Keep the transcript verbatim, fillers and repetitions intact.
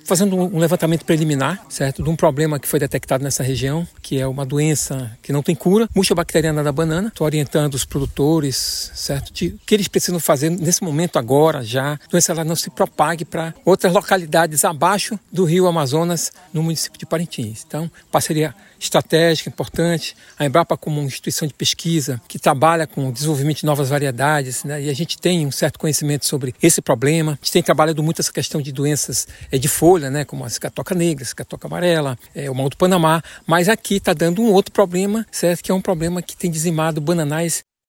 fazendo um levantamento preliminar, certo, de um problema que foi detectado nessa região, que é uma doença que não tem cura, murcha bacteriana da banana. Estou orientando os produtores, certo, de o que eles precisam fazer nesse momento agora, já, a doença ela não se propague para outras localidades abaixo do rio Amazonas, no município de Parintins. Então, parceria estratégica, importante, a Embrapa como uma instituição de pesquisa que trabalha com o desenvolvimento de novas variedades, né, e a gente tem um certo conhecimento sobre esse problema. A gente tem trabalhado muito essa questão de doenças é, de folha, né, como a cicatoca negra, a cicatoca amarela, é, o mal do Panamá, mas aqui está dando um outro problema, certo, que é um problema que tem dizimado bananais